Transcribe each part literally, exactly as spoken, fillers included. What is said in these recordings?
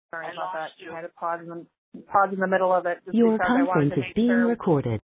Sorry about that. I had to pause in the, pause in the middle of it just Your because I wanted conference to is make being sure. recorded.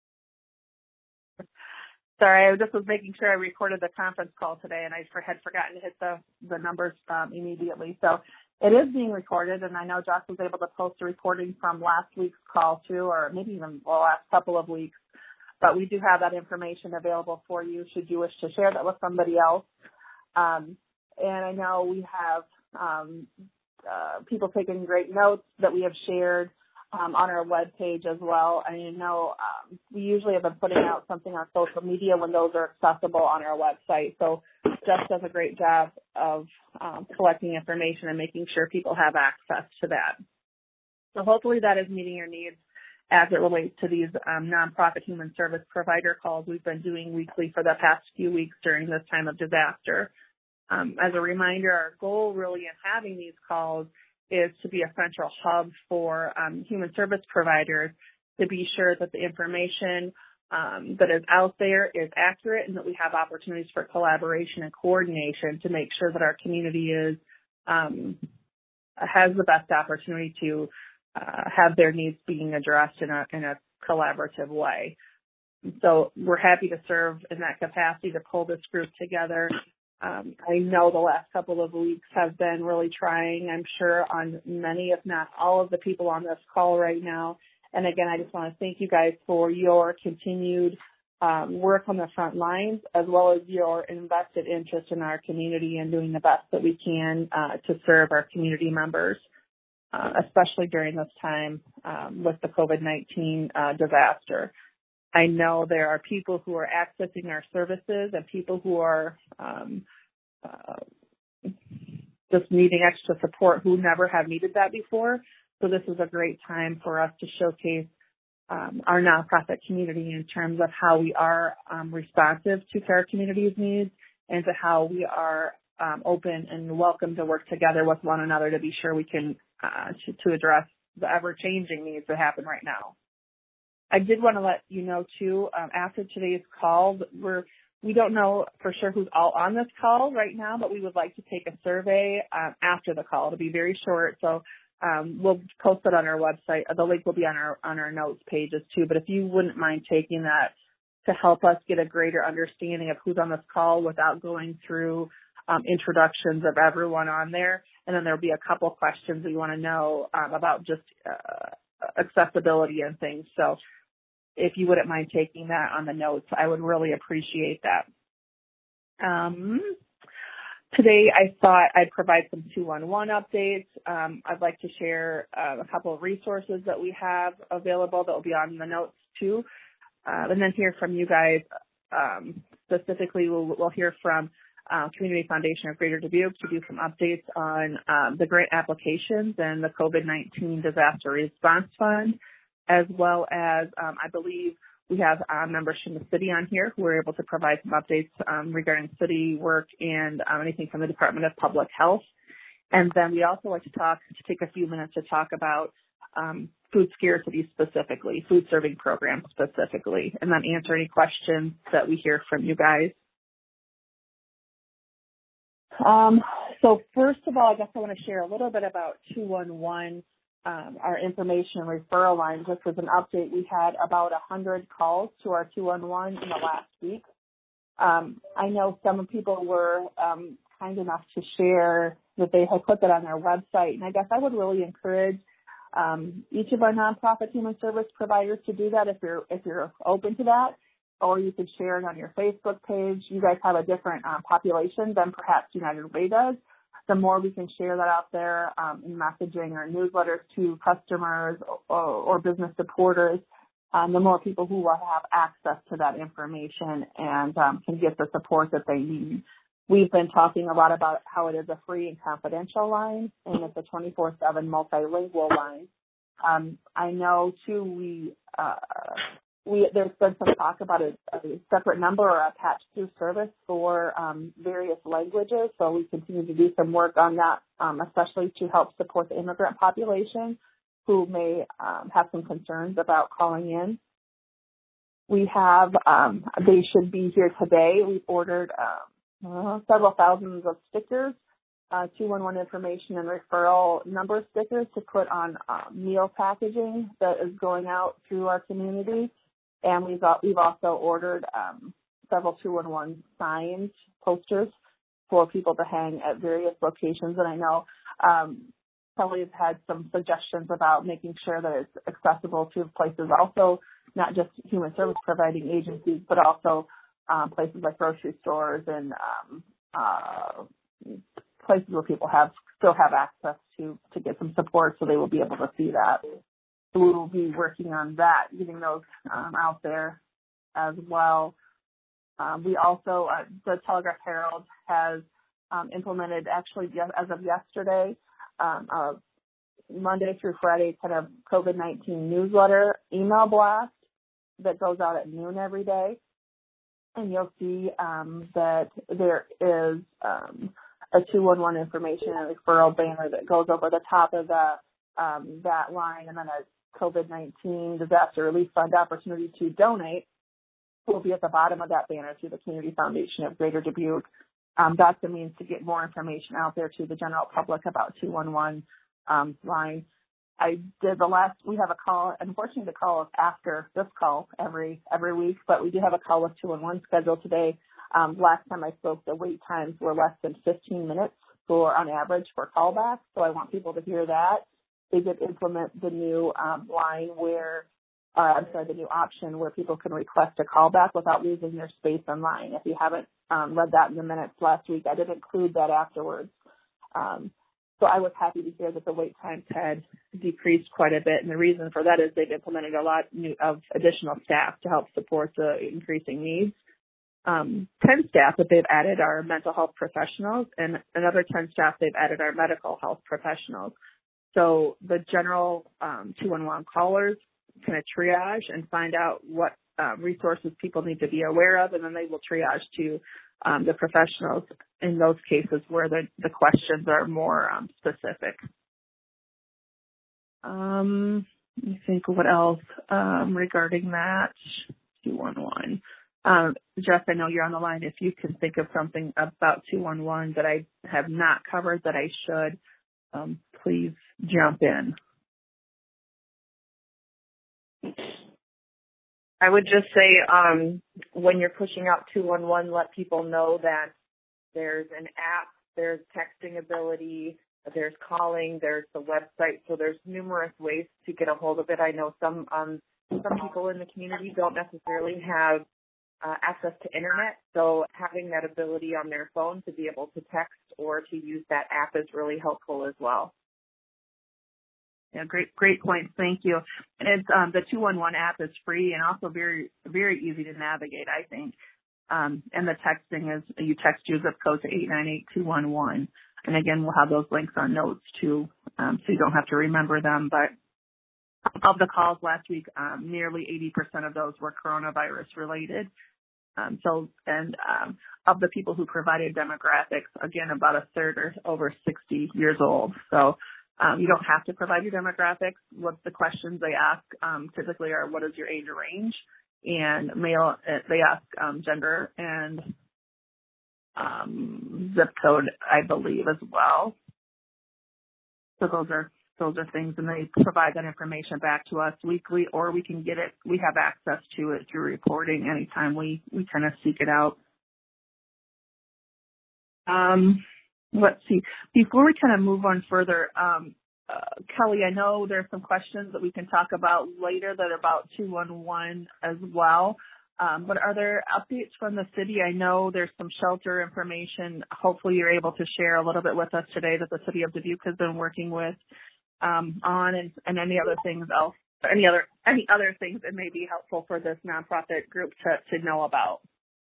Sorry, I just was making sure I recorded the conference call today, and I for- had forgotten to hit the, the numbers um, immediately. So it is being recorded, and I know Josh was able to post a recording from last week's call too, or maybe even the last couple of weeks. But we do have that information available for you should you wish to share that with somebody else. Um, and I know we have um, uh, people taking great notes that we have shared um, on our webpage as well. I know um, we usually have been putting out something on social media when those are accessible on our website. So Jeff does a great job of um, collecting information and making sure people have access to that. So hopefully that is meeting your needs as it relates to these um, nonprofit human service provider calls we've been doing weekly for the past few weeks during this time of disaster. Um, as a reminder, our goal really in having these calls is to be a central hub for um, human service providers to be sure that the information um, that is out there is accurate and that we have opportunities for collaboration and coordination to make sure that our community is um, has the best opportunity to uh, have their needs being addressed in a, in a collaborative way. So we're happy to serve in that capacity to pull this group together. Um, I know the last couple of weeks have been really trying, I'm sure, on many, if not all of the people on this call right now. And again, I just want to thank you guys for your continued um, work on the front lines, as well as your invested interest in our community and doing the best that we can uh, to serve our community members, uh, especially during this time um, with the COVID nineteen uh, disaster. I know there are people who are accessing our services and people who are um, uh, just needing extra support who never have needed that before. So this is a great time for us to showcase um, our nonprofit community in terms of how we are um, responsive to our community's needs and to how we are um, open and welcome to work together with one another to be sure we can uh, to, to address the ever-changing needs that happen right now. I did want to let you know, too, um, after today's call, we're, we don't know for sure who's all on this call right now, but we would like to take a survey um, after the call. It'll be very short, so um, we'll post it on our website. The link will be on our on our notes pages, too. But if you wouldn't mind taking that to help us get a greater understanding of who's on this call without going through um, introductions of everyone on there. And then there'll be a couple questions that you want to know um, about just uh, accessibility and things. So if you wouldn't mind taking that on the notes, I would really appreciate that. Um, today, I thought I'd provide some two one one updates. Um, I'd like to share uh, a couple of resources that we have available that will be on the notes too, uh, and then hear from you guys. Um, specifically, we'll, we'll hear from uh, Community Foundation of Greater Dubuque to do some updates on um, the grant applications and the COVID nineteen Disaster Response Fund, as well as um, I believe we have uh, members from the city on here who are able to provide some updates um, regarding city work and um, anything from the Department of Public Health. And then we also like to talk, to take a few minutes to talk about um, food scarcity specifically, food serving programs specifically, and then answer any questions that we hear from you guys. Um, so first of all, I guess I want to share a little bit about two one one. Um, our information and referral line. Just as an update, we had about one hundred calls to our two one one in the last week. Um, I know some people were um, kind enough to share that they had put that on their website, and I guess I would really encourage um, each of our nonprofit human service providers to do that if you're if you're open to that, or you could share it on your Facebook page. You guys have a different uh, population than perhaps United Way does. The more we can share that out there um, in messaging or newsletters to customers or, or business supporters, um, the more people who will have access to that information and um, can get the support that they need. We've been talking a lot about how it is a free and confidential line, and it's a twenty-four seven multilingual line. Um, I know, too, we uh, We, there's been some talk about a, a separate number or a patch-through service for um, various languages, so we continue to do some work on that, um, especially to help support the immigrant population who may um, have some concerns about calling in. We have, um, they should be here today. We've ordered um, uh, several thousands of stickers uh, two one one information and referral number stickers to put on uh, meal packaging that is going out through our community. And we've, got, we've also ordered um, several two one one signs, posters for people to hang at various locations. And I know um, Kelly has had some suggestions about making sure that it's accessible to places also, not just human service providing agencies, but also um, places like grocery stores and um, uh, places where people have still have access to to get some support, so they will be able to see that. So we will be working on that, getting those um, out there as well. Um, we also, uh, the Telegraph Herald has um, implemented, actually as of yesterday, um, a Monday through Friday kind of COVID nineteen newsletter email blast that goes out at noon every day. And you'll see um, that there is um, a two one one information and referral banner that goes over the top of the, um, that line, and then a COVID nineteen disaster relief fund opportunity to donate will be at the bottom of that banner through the Community Foundation of Greater Dubuque. Um, that's a means to get more information out there to the general public about two one one um, line. I did the last, we have a call, unfortunately the call is after this call every every week, but we do have a call with two one one scheduled today. Um, last time I spoke, the wait times were less than fifteen minutes for, on average, for callbacks, so I want people to hear that. They did implement the new um, line where, uh, I'm sorry, the new option where people can request a callback without losing their space online. If you haven't um, read that in the minutes last week, I did include that afterwards. Um, So I was happy to hear that the wait times had decreased quite a bit, and the reason for that is they've implemented a lot new, of additional staff to help support the increasing needs. Um, ten staff that they've added are mental health professionals, and another ten staff they've added are medical health professionals. So the general um, two one one callers kind of triage and find out what um, resources people need to be aware of, and then they will triage to Um, the professionals in those cases where the, the questions are more um, specific. Um, let me think what else um, regarding that. two one one. Um, Jess, I know you're on the line. If you can think of something about two one one that I have not covered that I should, um, please jump in. I would just say um, when you're pushing out two one one, let people know that there's an app, there's texting ability, there's calling, there's the website. So there's numerous ways to get a hold of it. I know some um, some people in the community don't necessarily have uh, access to internet, so having that ability on their phone to be able to text or to use that app is really helpful as well. Yeah, great, great points. Thank you. And it's, um, the two one one app is free and also very, very easy to navigate, I think. Um, and the texting is, you text your zip code to eight nine eight two one one. And again, we'll have those links on notes too, um, so you don't have to remember them. But of the calls last week, um, nearly eighty percent of those were coronavirus related. Um, so, and um, of the people who provided demographics, again, about a third are over sixty years old. So, Um, you don't have to provide your demographics. What the questions they ask um, typically are, what is your age range? And male, they ask um, gender and um, zip code, I believe, as well. So those are those are things, and they provide that information back to us weekly, or we can get it. We have access to it through reporting anytime we we kind of seek it out. Um, Let's see. Before we kind of move on further, um, uh, Kelly, I know there's some questions that we can talk about later that are about two one one as well. Um, but are there updates from the city? I know there's some shelter information. Hopefully you're able to share a little bit with us today that the city of Dubuque has been working with um, on, and, and any other things else, any other any other things that may be helpful for this nonprofit group to, to know about.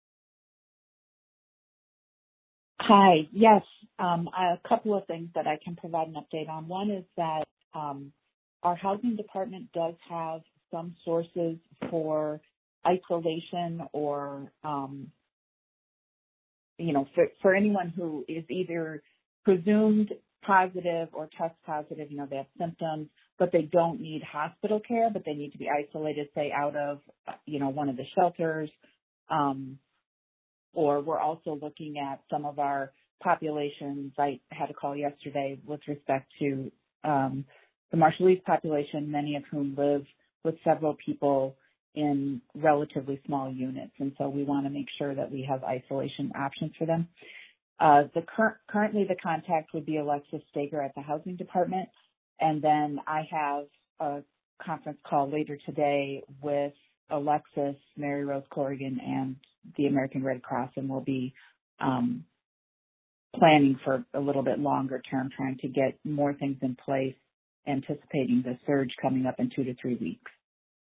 Hi. Yes, um, a couple of things that I can provide an update on. One is that um, our housing department does have some sources for isolation or, um, you know, for, for anyone who is either presumed positive or test positive, you know, they have symptoms, but they don't need hospital care, but they need to be isolated, say, out of, you know, one of the shelters. Um, Or we're also looking at some of our populations. I had a call yesterday with respect to um, the Marshallese population, many of whom live with several people in relatively small units. And so we want to make sure that we have isolation options for them. Uh, the cur- currently the contact would be Alexis Stager at the Housing Department. And then I have a conference call later today with Alexis, Mary Rose Corrigan, and the American Red Cross, and we'll be um, planning for a little bit longer term, trying to get more things in place, anticipating the surge coming up in two to three weeks.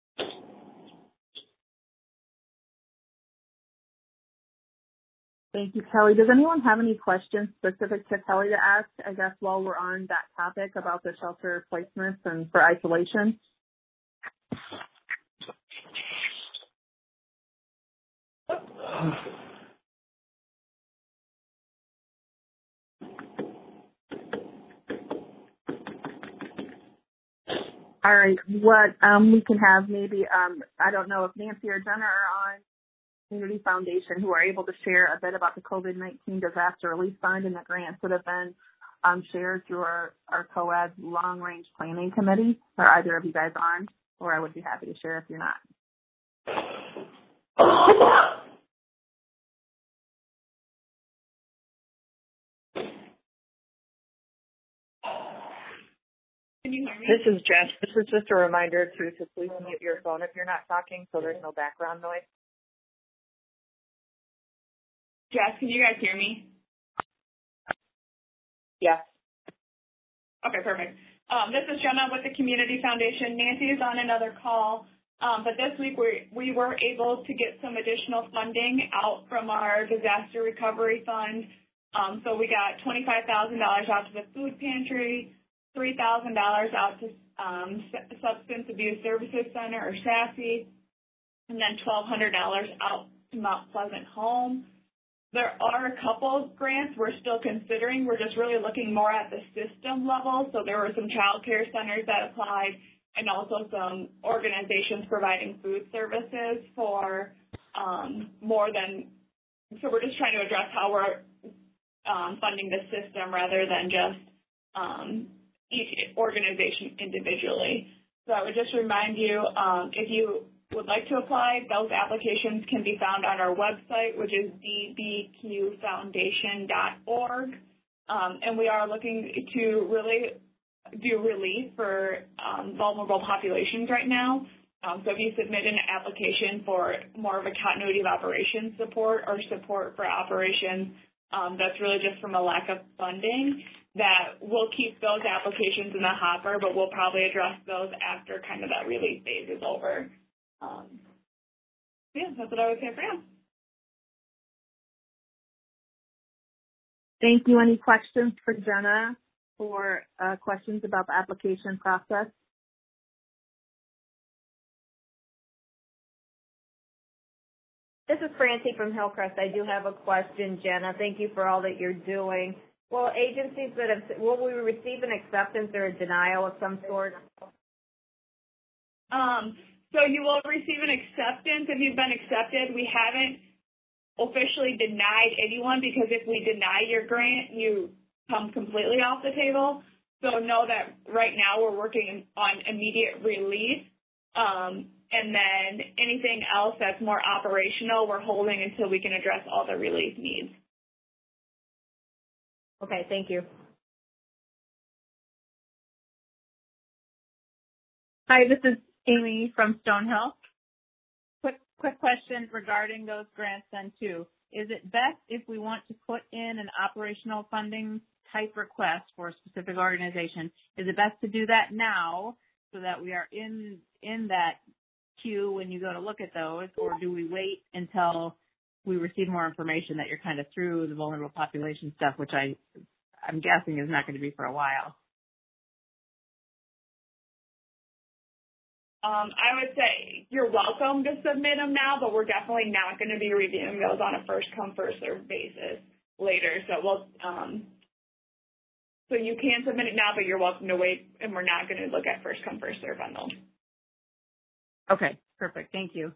Thank you, Kelly. Does anyone have any questions specific to Kelly to ask, I guess, while we're on that topic about the shelter placements and for isolation? All right. What um, we can have maybe, um, I don't know if Nancy or Jenna are on Community Foundation, who are able to share a bit about the COVID nineteen disaster relief fund and the grants that have been um, shared through our, our co-ed long-range planning committee. Are either of you guys on? Or I would be happy to share if you're not. Can you hear me? This is Jess. This is just a reminder to, to please mute your phone if you're not talking so there's no background noise. Jess, can you guys hear me? Yes. Okay, perfect. Um, this is Jenna with the Community Foundation. Nancy is on another call, um, but this week we we were able to get some additional funding out from our disaster recovery fund. Um, so we got twenty-five thousand dollars out to the food pantry, three thousand dollars out to um, Substance Abuse Services Center, or SASE, and then twelve hundred dollars out to Mount Pleasant Home. There are a couple of grants we're still considering. We're just really looking more at the system level. So there were some child care centers that applied, and also some organizations providing food services for um, more than, so we're just trying to address how we're um, funding the system rather than just um, each organization individually. So I would just remind you, um, if you would like to apply, those applications can be found on our website, which is d b q foundation dot org. Um, and we are looking to really do relief for um, vulnerable populations right now. Um, so if you submit an application for more of a continuity of operations support or support for operations, um, that's really just from a lack of funding, that we'll keep those applications in the hopper, but we'll probably address those after kind of that relief phase is over. Um, yeah, that's what I would say for now. Thank you. Any questions for Jenna or uh, questions about the application process? This is Francie from Hillcrest. I do have a question, Jenna. Thank you for all that you're doing. Will agencies that have, will we receive an acceptance or a denial of some sort? Um, So you will receive an acceptance if you've been accepted. We haven't officially denied anyone, because if we deny your grant, you come completely off the table. So know that right now we're working on immediate relief. Um, and then anything else that's more operational, we're holding until we can address all the relief needs. Okay, thank you. Hi, this is Amy from Stonehill. Quick, quick question regarding those grants then too. Is it best if we want to put in an operational funding type request for a specific organization, is it best to do that now so that we are in, in that queue when you go to look at those, or do we wait until we receive more information that you're kind of through the vulnerable population stuff, which I, I'm guessing is not going to be for a while? Um, I would say you're welcome to submit them now, but we're definitely not going to be reviewing those on a first come, first served basis later. So we'll, um, so you can submit it now, but you're welcome to wait, and we're not going to look at first come, first served on those. Okay, perfect. Thank you.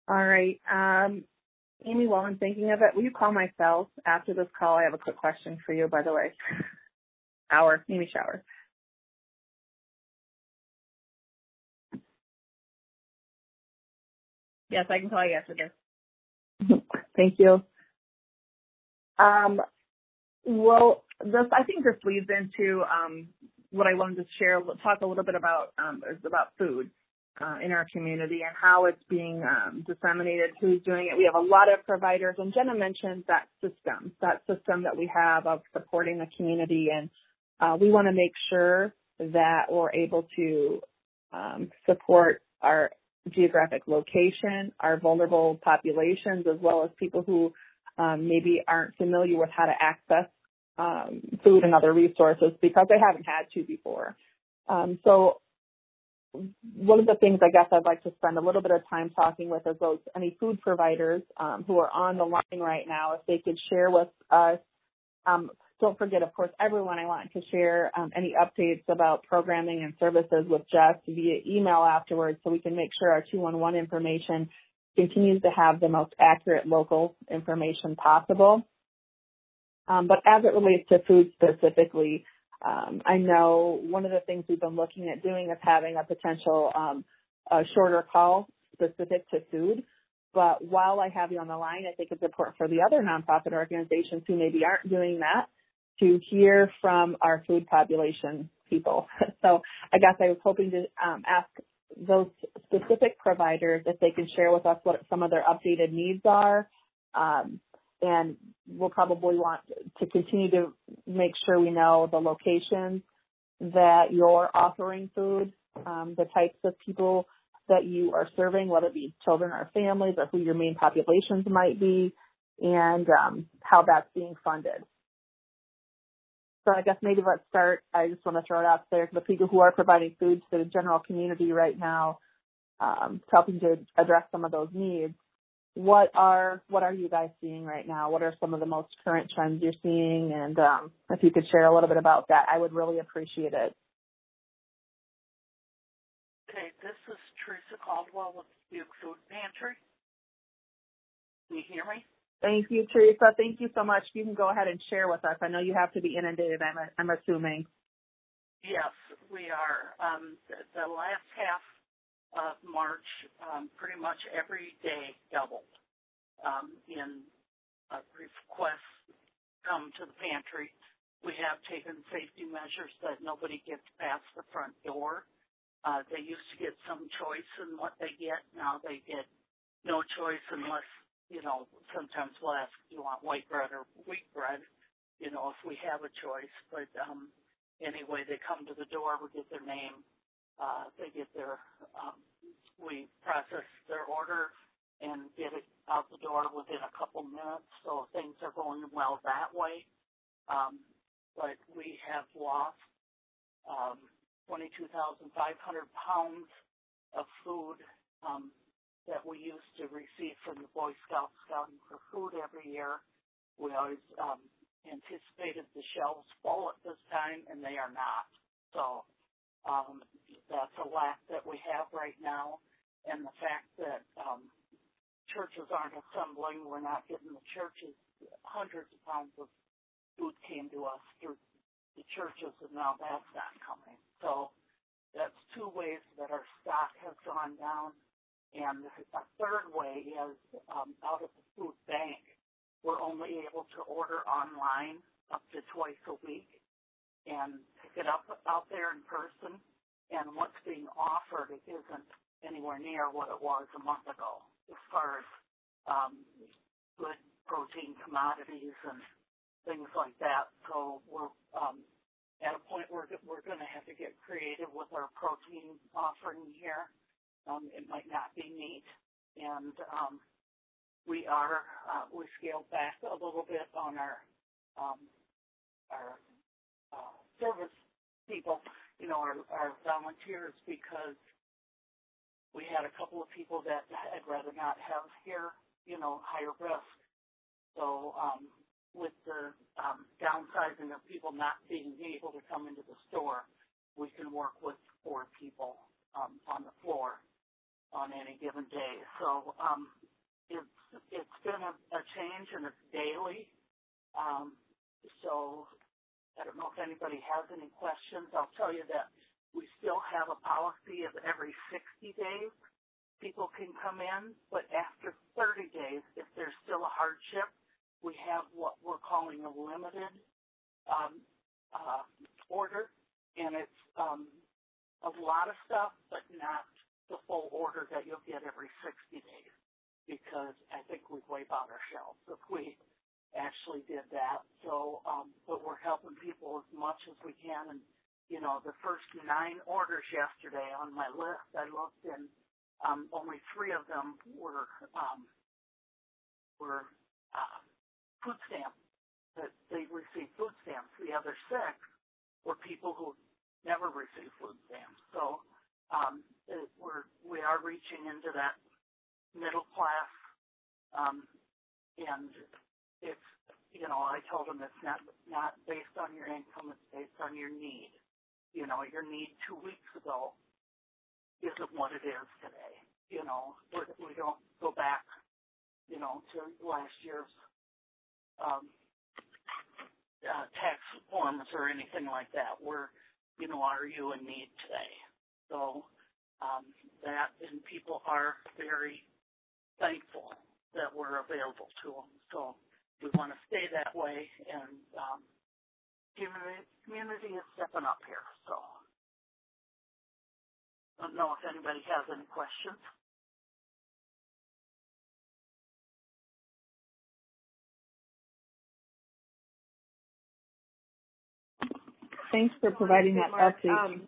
All right. Um, Amy, while I'm thinking of it, will you call my cell after this call? I have a quick question for you, by the way. Hour, Amy Shower. Yes, I can call you after this. Thank you. Um, well, this I think this leads into um, what I wanted to share. We'll talk a little bit about um, is about food uh, in our community and how it's being um, disseminated, who's doing it. We have a lot of providers, and Jenna mentioned that system, that system that we have of supporting the community, and uh, we want to make sure that we're able to um, support our geographic location, our vulnerable populations, as well as people who um, maybe aren't familiar with how to access um, food and other resources because they haven't had to before. Um, so one of the things I guess I'd like to spend a little bit of time talking with is those any food providers um, who are on the line right now, if they could share with us. Um, don't forget, of course, everyone, I want to share um, any updates about programming and services with Jess via email afterwards so we can make sure our two one one information continues to have the most accurate local information possible. Um, but as it relates to food specifically, um, I know one of the things we've been looking at doing is having a potential um, a shorter call specific to food. But while I have you on the line, I think it's important for the other nonprofit organizations who maybe aren't doing that to hear from our food population people. So I guess I was hoping to um, ask those specific providers if they can share with us what some of their updated needs are. Um, and we'll probably want to continue to make sure we know the locations that you're offering food, um, the types of people that you are serving, whether it be children or families or who your main populations might be, and um, how that's being funded. So I guess maybe let's start. I just want to throw it out there to the people who are providing food to the general community right now, um, helping to address some of those needs. What are what are you guys seeing right now? What are some of the most current trends you're seeing? And um, if you could share a little bit about that, I would really appreciate it. Okay, this is Teresa Caldwell with Duke Food Pantry. Can you hear me? Thank you, Teresa. Thank you so much. You can go ahead and share with us. I know you have to be inundated, I'm, I'm assuming. Yes, we are. Um, the, the last half of March, um, pretty much every day doubled um, in uh, requests come to the pantry. We have taken safety measures that nobody gets past the front door. Uh, they used to get some choice in what they get. Now they get no choice unless, you know, sometimes we'll ask, do you want white bread or wheat bread, you know, if we have a choice. But um, anyway, they come to the door, we get their name, uh, they get their, um, we process their order and get it out the door within a couple minutes. So things are going well that way. Um, but we have lost um, twenty-two thousand five hundred pounds of food um, that we used to receive from the Boy Scouts scouting for food every year. We always um, anticipated the shelves full at this time, and they are not. So um, that's a lack that we have right now. And the fact that um, churches aren't assembling, we're not getting the churches. Hundreds of pounds of food came to us through the churches, and now that's not coming. So that's two ways that our stock has gone down. And a third way is um, out of the food bank, we're only able to order online up to twice a week and pick it up out there in person. And what's being offered isn't anywhere near what it was a month ago as far as um, good protein commodities and things like that. So we're um, at a point where we're going to have to get creative with our protein offering here. Um, it might not be meat, and um, we are uh, we scaled back a little bit on our um, our uh, service people, you know, our, our volunteers, because we had a couple of people that I'd rather not have here, you know, higher risk. So um, with the um, downsizing of people not being able to come into the store, we can work with four people um, on the floor. on any given day. So um, it's it's been a, a change, and it's daily. Um, so I don't know if anybody has any questions. I'll tell you that we still have a policy of every sixty days people can come in, but after thirty days, if there's still a hardship, we have what we're calling a limited um, uh, order, and it's um, a lot of stuff, but not the full order that you'll get every sixty days, because I think we'd wipe out our shelves if we actually did that. So, um, but we're helping people as much as we can. And, you know, the first nine orders yesterday on my list, I looked, and um, only three of them were um, were uh, food stamps, that they received food stamps. The other six were people who never received food stamps. So um, it, we're we are reaching into that middle class, um, and it's, you know, I told them it's not not based on your income, it's based on your need. You know, your need two weeks ago isn't what it is today. You know, we're, we don't go back, you know, to last year's um, uh, tax forms or anything like that. We're, you know, are you in need today? So um, that, and people are very thankful that we're available to them. So we want to stay that way, and um, community, community is stepping up here. So I don't know if anybody has any questions. Thanks for providing that update. Um,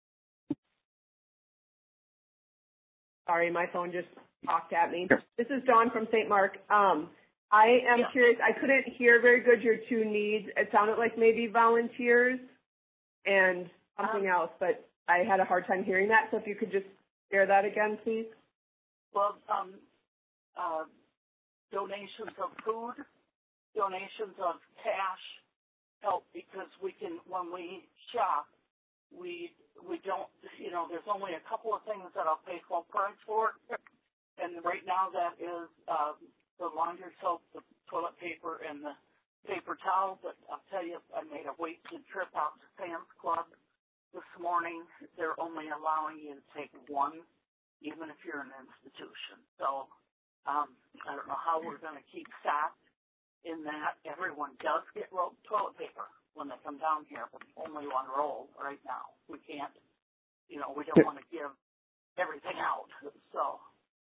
sorry, my phone just talked at me. This is Dawn from Saint Mark. Um, I am yeah. curious. I couldn't hear very good your two needs. It sounded like maybe volunteers and something um, else, but I had a hard time hearing that. So if you could just share that again, please. Well, um, uh, donations of food, donations of cash help, because we can, when we shop, we we don't, you know, there's only a couple of things that I'll pay full price for, and right now that is uh, the laundry soap, the toilet paper, and the paper towel. But I'll tell you, I made a wasted trip out to Sam's Club this morning. They're only allowing you to take one, even if you're an institution. So um, I don't know how we're going to keep stocked in that. Everyone does get rolled toilet paper when they come down here, but only one roll right now. We can't, you know, we don't want to give everything out. So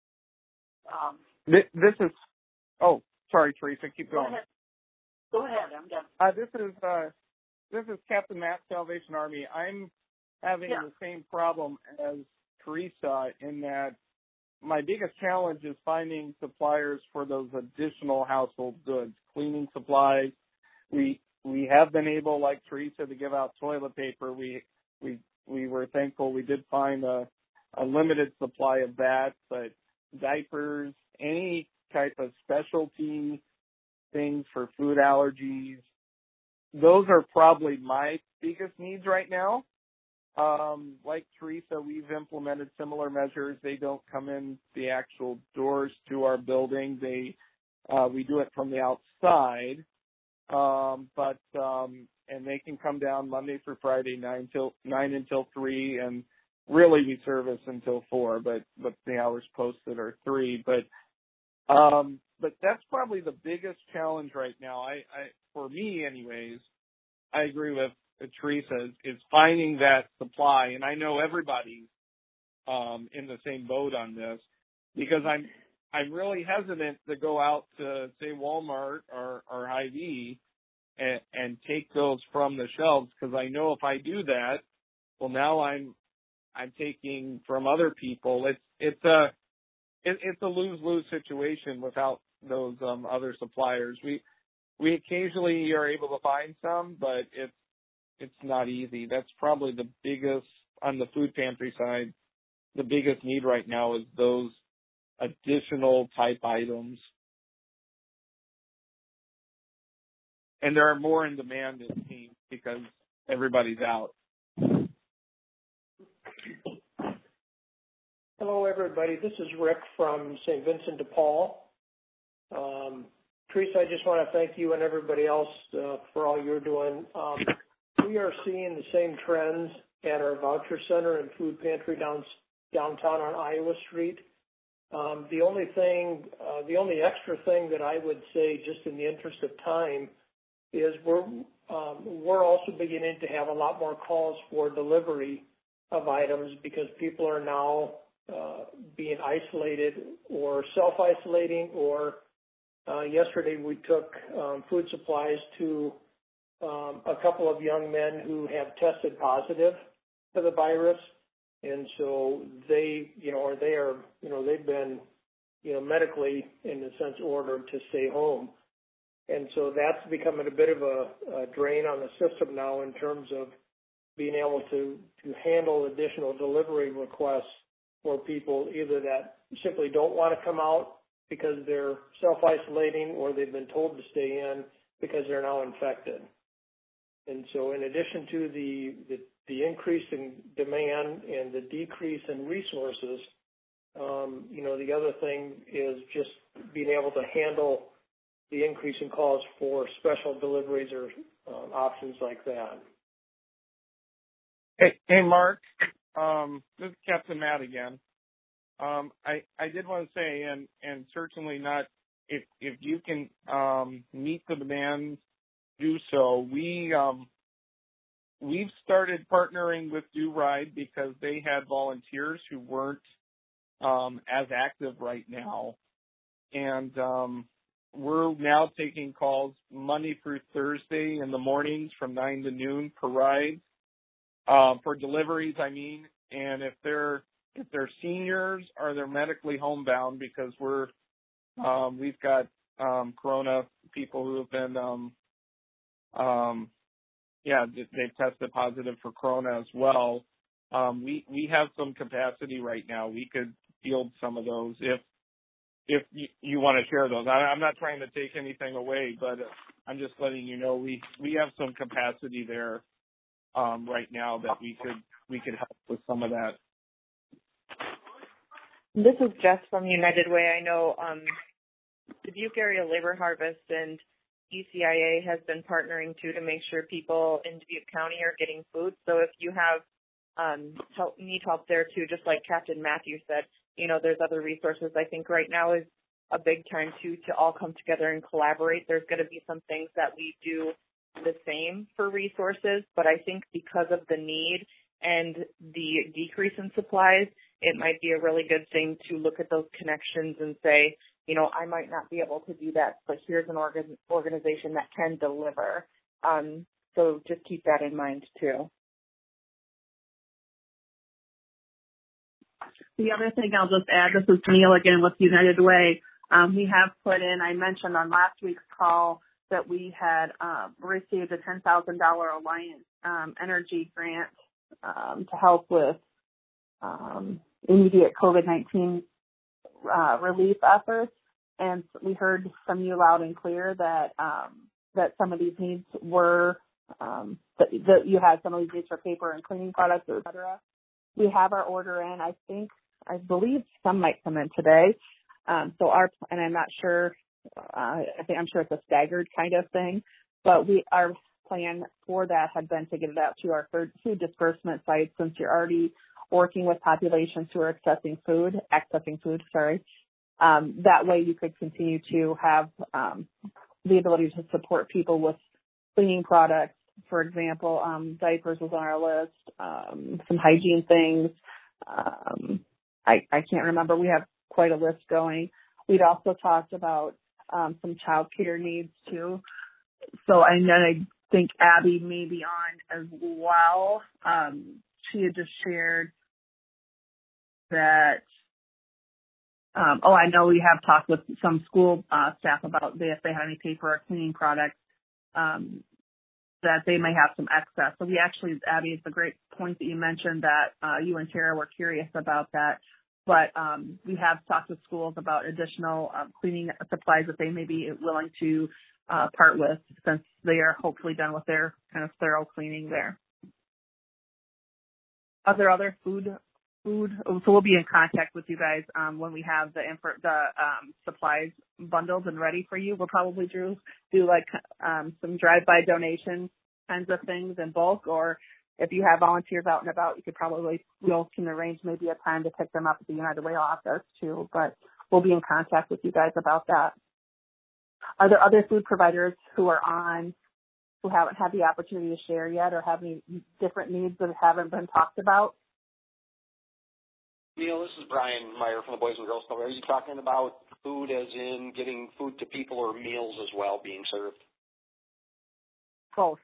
um, this, this is, oh, sorry, Teresa, keep go going. Ahead. Go ahead, I'm done. Uh, this is uh, this is Captain Matt, Salvation Army. I'm having yeah. the same problem as Teresa in that my biggest challenge is finding suppliers for those additional household goods, cleaning supplies. We we have been able, like Teresa, to give out toilet paper. We we we were thankful we did find a, a limited supply of that, but diapers, any type of specialty things for food allergies, those are probably my biggest needs right now. Um, like Teresa, we've implemented similar measures. They don't come in the actual doors to our building. They, uh, we do it from the outside. Um, but, um, and they can come down Monday through Friday, nine till, nine until three, and really we service until four, but, but the hours posted are three. But, um, but that's probably the biggest challenge right now. I, I, for me anyways, I agree with Teresa, is finding that supply, and I know everybody's um, in the same boat on this, because I'm I'm really hesitant to go out to, say, Walmart or, or Hy-Vee and, and take those from the shelves, because I know if I do that, well, now I'm I'm taking from other people. It's it's a it, it's a lose-lose situation without those um, other suppliers. We we occasionally are able to find some, but it's it's not easy. That's probably the biggest, on the food pantry side, the biggest need right now is those additional type items. And there are more in demand, it seems, because everybody's out. Hello, everybody. This is Rick from Saint Vincent de Paul. Um, Teresa, I just want to thank you and everybody else uh, for all you're doing. Um, we are seeing the same trends at our voucher center and food pantry down, downtown on Iowa Street. Um, the only thing, uh, the only extra thing that I would say, just in the interest of time, is we're um, we're also beginning to have a lot more calls for delivery of items because people are now uh, being isolated or self-isolating. Or uh, yesterday we took um, food supplies to um, a couple of young men who have tested positive for the virus. And so they, you know, or they are, you know, they've been, you know, medically, in a sense, ordered to stay home. And so that's becoming a bit of a, a drain on the system now in terms of being able to, to handle additional delivery requests for people either that simply don't want to come out because they're self-isolating or they've been told to stay in because they're now infected. And so in addition to the, the the increase in demand and the decrease in resources, um, you know, the other thing is just being able to handle the increase in calls for special deliveries or um, options like that. Hey, hey, Mark. Um, this is Captain Matt again. Um, I, I did want to say, and, and certainly not, if, if you can um, meet the demand, do so. We, um, We've started partnering with Do Ride because they had volunteers who weren't um, as active right now. And um, we're now taking calls Monday through Thursday in the mornings from nine to noon per ride, uh, for deliveries, I mean. And if they're if they're seniors or they're medically homebound, because we're um, we've got um, Corona people who have been um, um, Yeah, they've tested positive for Corona as well. Um, we we have some capacity right now. We could field some of those if if you, you want to share those. I, I'm not trying to take anything away, but I'm just letting you know we we have some capacity there um, right now that we could we could help with some of that. This is Jess from United Way. I know um, the Dubuque Area Labor Harvest and E C I A has been partnering too to make sure people in Dubuque County are getting food. So if you have um, help, need help there too, just like Captain Matthew said, you know, there's other resources. I think right now is a big time too to all come together and collaborate. There's going to be some things that we do the same for resources, but I think because of the need and the decrease in supplies, it might be a really good thing to look at those connections and say, you know, I might not be able to do that, but here's an organ- organization that can deliver. Um, so just keep that in mind too. The other thing I'll just add, this is Neil again with United Way. Um, we have put in, I mentioned on last week's call that we had um, received a ten thousand dollars Alliance um, Energy grant um, to help with um, immediate COVID nineteen Uh, relief efforts, and we heard from you loud and clear that um, that some of these needs were um, that, that you had some of these needs for paper and cleaning products, et cetera. We have our order in. I think I believe some might come in today. Um, so our and I'm not sure. Uh, I think I'm sure it's a staggered kind of thing, but we our plan for that had been to get it out to our food disbursement sites since you're already working with populations who are accessing food, accessing food, sorry. Um, that way you could continue to have um, the ability to support people with cleaning products. For example, um, diapers was on our list, um, some hygiene things. Um, I, I can't remember. We have quite a list going. We'd also talked about um, some child care needs too. So I know I think Abby may be on as well. Um, she had just shared that, um, oh, I know we have talked with some school uh, staff about they, if they have any paper or cleaning products, um, that they may have some excess. So we actually, Abby, it's a great point that you mentioned that uh, you and Tara were curious about that. But um, we have talked with schools about additional um, cleaning supplies that they may be willing to uh, part with since they are hopefully done with their kind of thorough cleaning there. Are there other food food. So we'll be in contact with you guys um, when we have the inf- the um, supplies bundled and ready for you. We'll probably do do like um, some drive-by donation kinds of things in bulk, or if you have volunteers out and about, you could probably we'll can arrange maybe a time to pick them up at the United Way office too. But we'll be in contact with you guys about that. Are there other food providers who are on who haven't had the opportunity to share yet, or have any different needs that haven't been talked about? Neil, this is Brian Meyer from the Boys and Girls Club. Are you talking about food as in getting food to people, or meals as well being served? Both.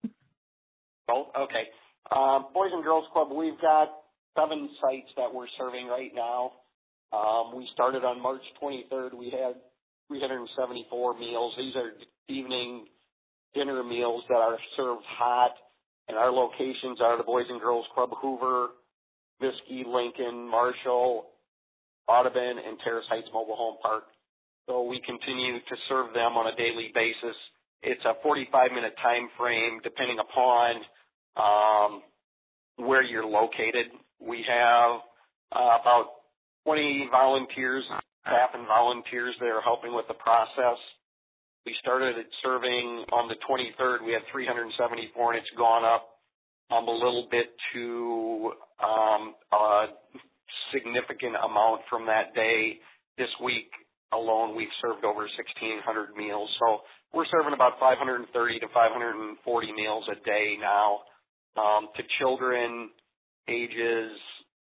Both? Okay. Uh, Boys and Girls Club, we've got seven sites that we're serving right now. Um, we started on March twenty-third. We had three hundred seventy-four meals. These are evening dinner meals that are served hot, and our locations are the Boys and Girls Club Hoover, Visky, Lincoln, Marshall, Audubon, and Terrace Heights Mobile Home Park. So we continue to serve them on a daily basis. It's a forty-five minute time frame depending upon um, where you're located. We have uh, about twenty volunteers, staff and volunteers that are helping with the process. We started serving on the twenty-third. We had three hundred seventy-four, and it's gone up um, a little bit to um, a significant amount from that day. This week alone, we've served over sixteen hundred meals. So we're serving about five hundred thirty to five hundred forty meals a day now um, to children ages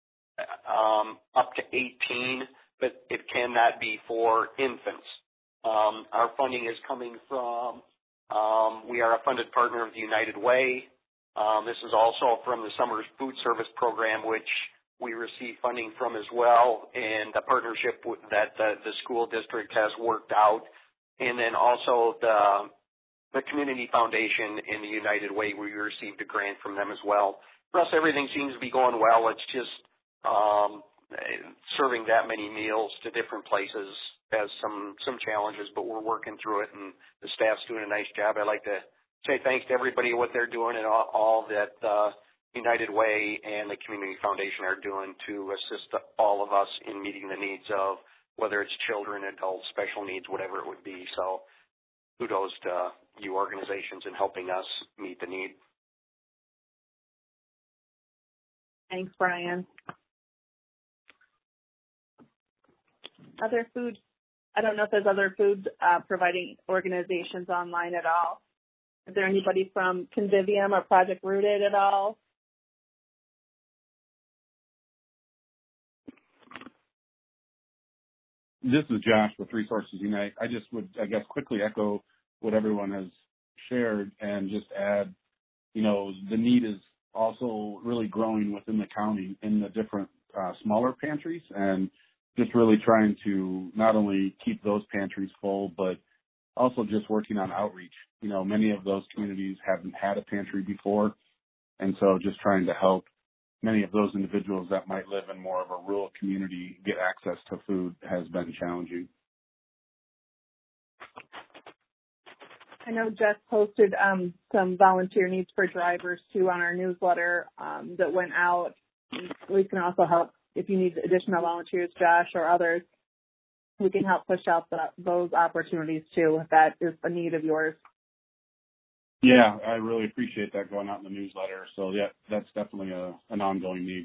um, up to eighteen, but it cannot be for infants. Um, our funding is coming from, um, we are a funded partner of the United Way. Um, this is also from the Summer Food Service Program, which we receive funding from as well, and the partnership with, that the, the school district has worked out. And then also the, the Community Foundation and the United Way, we received a grant from them as well. For us, everything seems to be going well. It's just um, serving that many meals to different places has some some challenges, but we're working through it, and the staff's doing a nice job. I'd like to say thanks to everybody what they're doing and all, all that uh, United Way and the Community Foundation are doing to assist all of us in meeting the needs of whether it's children, adults, special needs, whatever it would be. So kudos to you organizations in helping us meet the need. Thanks, Brian. Other food, I don't know if there's other food uh, providing organizations online at all. Is there anybody from Convivium or Project Rooted at all? This is Josh with Resources Unite. I just would, I guess, quickly echo what everyone has shared and just add, you know, the need is also really growing within the county in the different uh, smaller pantries, and just really trying to not only keep those pantries full, but also just working on outreach. You know, many of those communities haven't had a pantry before, and so just trying to help many of those individuals that might live in more of a rural community get access to food has been challenging. I know Jess posted um, some volunteer needs for drivers too on our newsletter um, that went out. We can also help if you need additional volunteers, Josh, or others. We can help push out the, those opportunities too if that is a need of yours. Yeah, I really appreciate that going out in the newsletter. So yeah, that's definitely a, an ongoing need.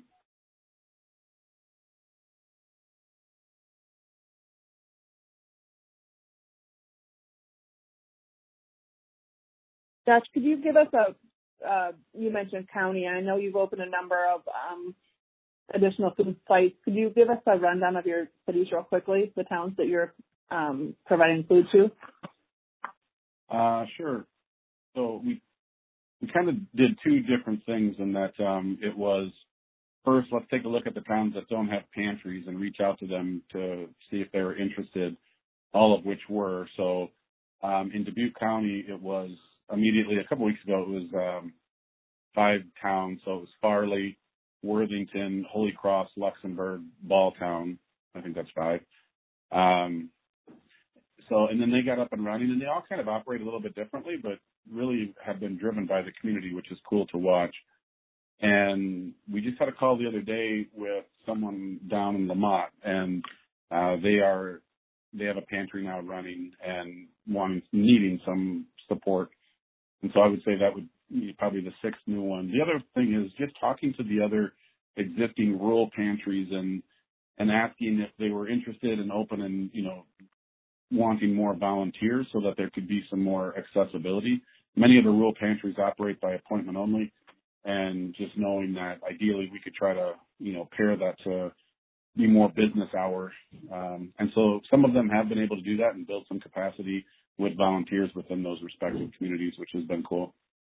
Josh, could you give us a, uh, you mentioned county, and I know you've opened a number of um, additional food sites. Could you give us a rundown of your cities real quickly, the towns that you're um, providing food to? Uh, sure. So we we kind of did two different things in that um, it was, first, let's take a look at the towns that don't have pantries and reach out to them to see if they were interested, all of which were. So um, in Dubuque County, it was immediately, a couple weeks ago, it was um, five towns. So it was Farley, Worthington, Holy Cross, Luxembourg, Balltown. I think that's five. Um, so, and then they got up and running, and they all kind of operate a little bit differently, but really have been driven by the community, which is cool to watch. And we just had a call the other day with someone down in Lamont, and uh, they are they have a pantry now running and wanting needing some support. And so I would say that would be probably the sixth new one. The other thing is just talking to the other existing rural pantries and and asking if they were interested and open and, you know, wanting more volunteers so that there could be some more accessibility. Many of the rural pantries operate by appointment only, and just knowing that ideally we could try to, you know, pair that to be more business hour. Um, and so some of them have been able to do that and build some capacity with volunteers within those respective communities, which has been cool.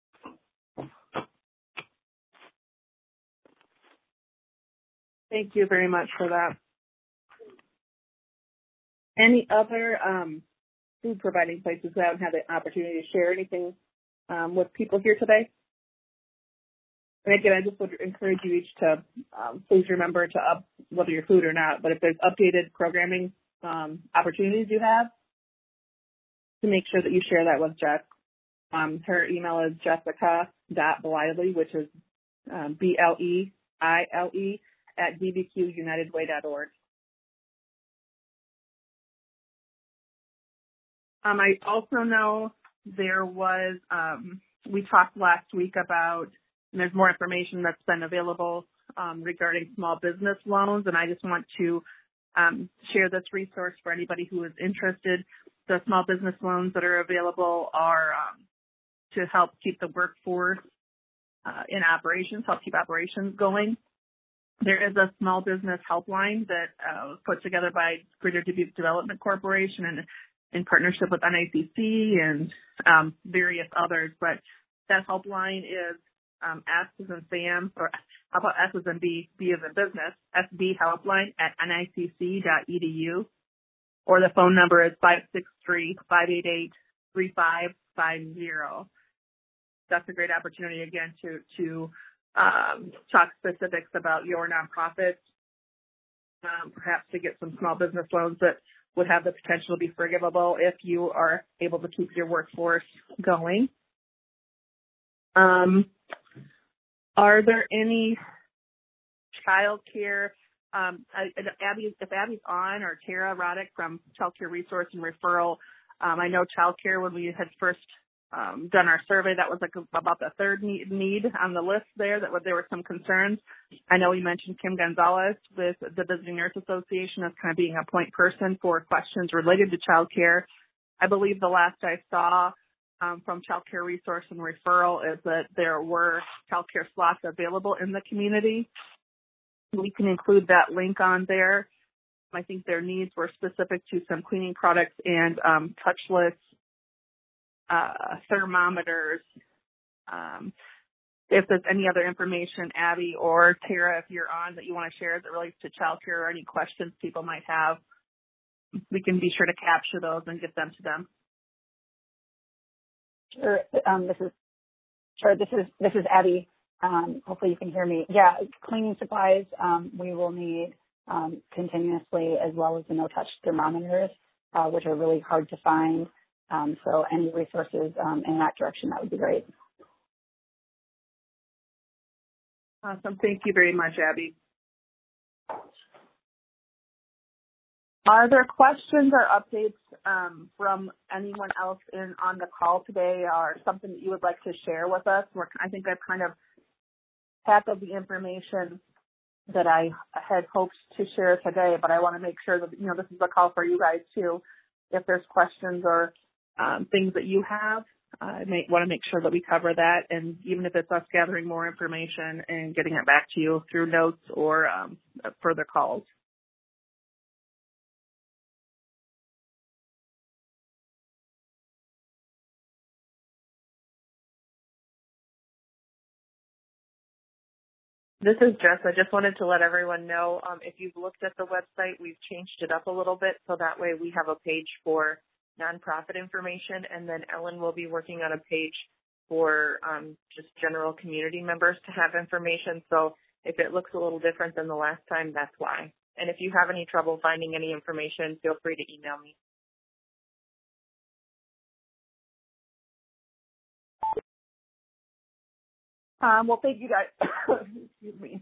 Thank you very much for that. Any other um, food providing places that haven't had the opportunity to share anything um, with people here today? And again, I just would encourage you each to um, please remember to up whether you're food or not, but if there's updated programming um, opportunities you have, to make sure that you share that with Jess. Um, her email is jessica dot bliley, which is um, B L E I L E, at d b q united way dot org. Um, I also know there was, um, we talked last week about, and there's more information that's been available um, regarding small business loans, and I just want to um, share this resource for anybody who is interested. The small business loans that are available are um, to help keep the workforce uh, in operations, help keep operations going. There is a small business helpline that uh, was put together by Greater Dubuque Development Corporation and in partnership with N I C C and um, various others. But that helpline is um, S as in Sam, or how about S as in B, B as in business, S B helpline at N I C C dot E D U, or the phone number is five six three, five eight eight, three five five zero. That's a great opportunity, again, to, to um, talk specifics about your nonprofit, um, perhaps to get some small business loans that would have the potential to be forgivable if you are able to keep your workforce going. Um, are there any child care, um, I, Abby, if Abby's on, or Tara Roddick from Child Care Resource and Referral, um, I know child care, when we had first um, done our survey, that was like about the third need, need on the list there, that there were some concerns. I know we mentioned Kim Gonzalez with the Visiting Nurse Association as kind of being a point person for questions related to child care. I believe the last I saw um, from Child Care Resource and Referral is that there were child care slots available in the community. We can include that link on there. I think their needs were specific to some cleaning products and um, touchless uh, thermometers. Um, if there's any other information, Abby or Tara, if you're on, that you want to share that relates to child care or any questions people might have, we can be sure to capture those and get them to them. Sure. Um, this is sure. This is this is Abby. Um, hopefully you can hear me. Yeah, cleaning supplies um, we will need um, continuously, as well as the no-touch thermometers, uh, which are really hard to find. Um, so any resources um, in that direction, that would be great. Awesome. Thank you very much, Abby. Are there questions or updates um, from anyone else in on the call today, or something that you would like to share with us? We're, I think I've kind of tackled the information that I had hoped to share today, but I want to make sure that, you know, this is a call for you guys too. If there's questions or um, things that you have, I may want to make sure that we cover that, and even if it's us gathering more information and getting it back to you through notes or um, further calls. This is Jess. I just wanted to let everyone know, um, if you've looked at the website, we've changed it up a little bit, so that way we have a page for nonprofit information, and then Ellen will be working on a page for um, just general community members to have information. So if it looks a little different than the last time, that's why. And if you have any trouble finding any information, feel free to email me. Um, well, thank you guys. Excuse me.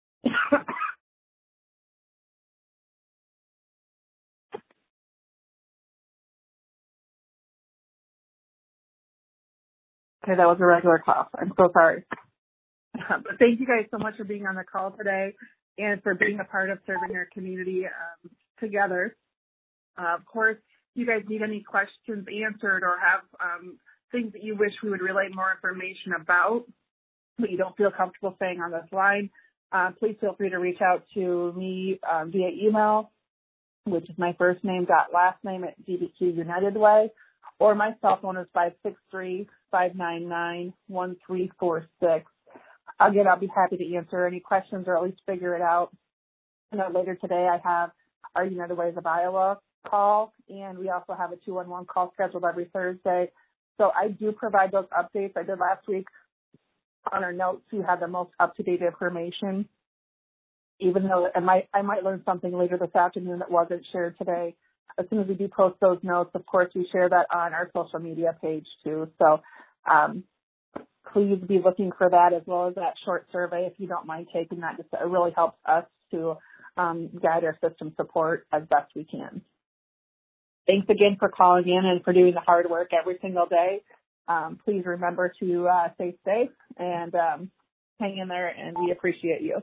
Okay, that was a regular cough. I'm so sorry. But thank you guys so much for being on the call today and for being a part of serving our community um, together. Uh, of course, if you guys need any questions answered or have um, things that you wish we would relay more information about, but you don't feel comfortable saying on this line, uh, please feel free to reach out to me um, via email, which is my first name dot last name at D B Q United Way, or my cell phone is five six three, five nine nine, one three four six. Again, I'll be happy to answer any questions or at least figure it out. You know, later today I have our United Ways of Iowa call, and we also have a two one one call scheduled every Thursday. So I do provide those updates. I did last week on our notes. You have the most up-to-date information, even though I might, I might learn something later this afternoon that wasn't shared today. As soon as we do post those notes, of course, we share that on our social media page too. So um, please be looking for that, as well as that short survey if you don't mind taking that. Just, it really helps us to um, guide our system support as best we can. Thanks again for calling in and for doing the hard work every single day. Um, please remember to uh, stay safe and um, hang in there, and we appreciate you.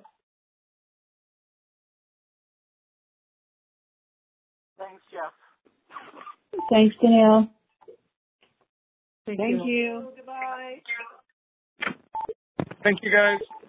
Thanks, Jeff. Thanks, Danielle. Thank, Thank you. you. Goodbye. Thank you, guys.